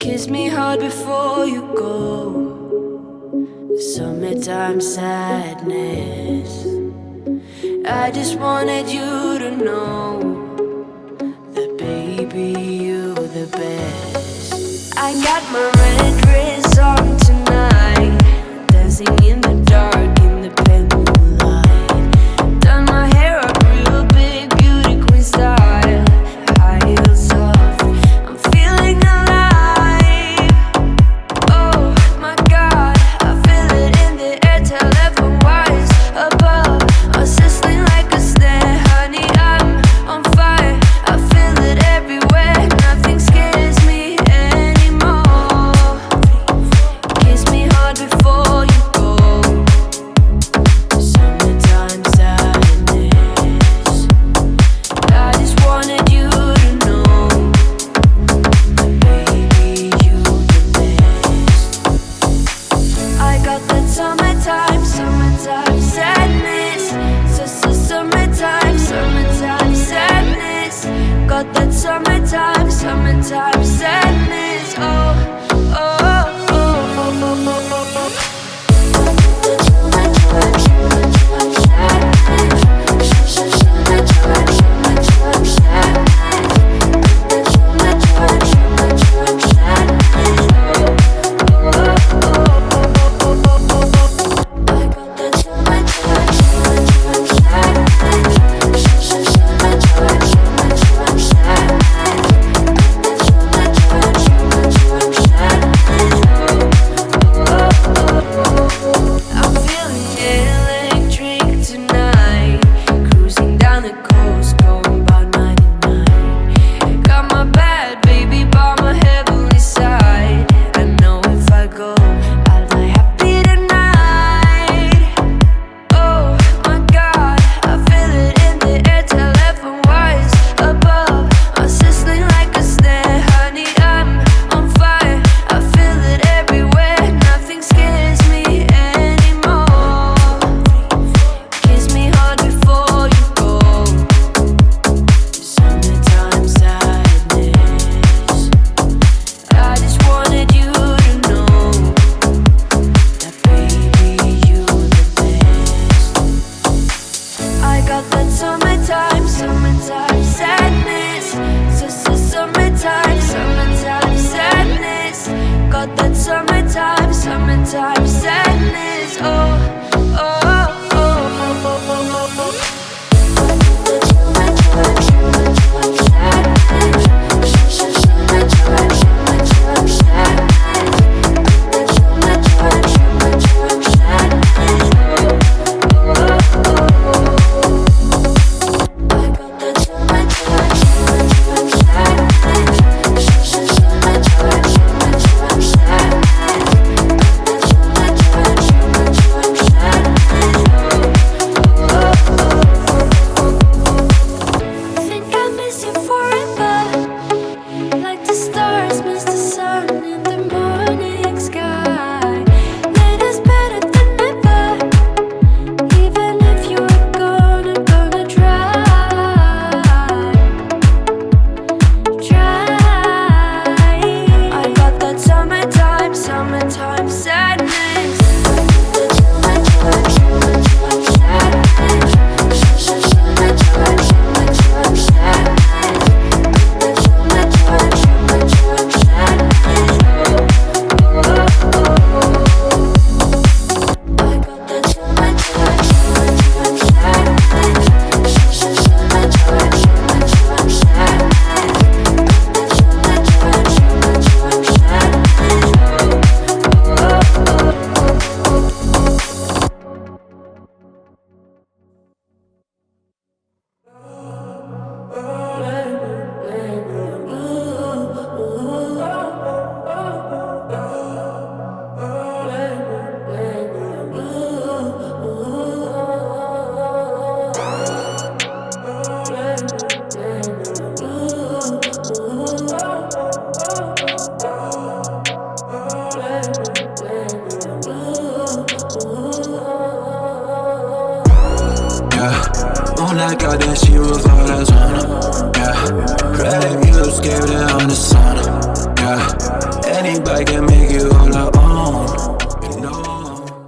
Kiss me hard before you go. Summertime sadness. I just wanted you to know that baby, you're the best. I got my red dress on tonight, dancing in the dark in the pale moonlight. Done my hair up real big, beauty queen style, high heels off, I'm feeling alive. Oh my God, I feel it in the air, telephone wires above, I'm sizzling like a snare, honey, I'm on fire. I feel it everywhere, nothing scares me anymore. Kiss me hard before you go. Summertime sadness. I just wanted you to know that baby, you the best. I got that summertime sadness. Summertime sadness. Got that summertime sadness. Oh, oh, oh, oh, oh, oh, oh. I'm feeling electric tonight, cruising down the coast, going about 99. Got my bad baby by my heavenly side. I know if I go, I'll die happy tonight. Oh my God, I feel it in the air, telephone wires above, I'm sizzling like a snare, honey, I'm on fire. I feel it everywhere, nothing scares me anymore. Kiss me hard before you go. Summertime sadness. I just wanted you to know that baby, you the best. I got that summertime sadness. Summertime sadness. Got that summertime sadness. Oh, oh, oh, oh, oh, oh, oh. Think I miss you forever, like the stars miss the sun in the morning sky. Made us better than ever, even if you're gone, I'm gonna try. I got that summertime sadness. Moonlight got that she was all that's on her. Yeah, red music gave it on the sauna. Yeah, Anybody can make you